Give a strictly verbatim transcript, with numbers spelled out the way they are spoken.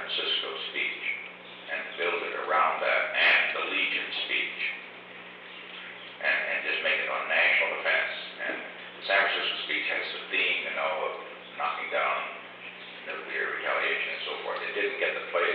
Francisco speech and build it around that and the Legion speech and, and just make it on national defense. And the San Francisco speech has the theme, you know, of knocking down nuclear retaliation and so forth. It didn't get the play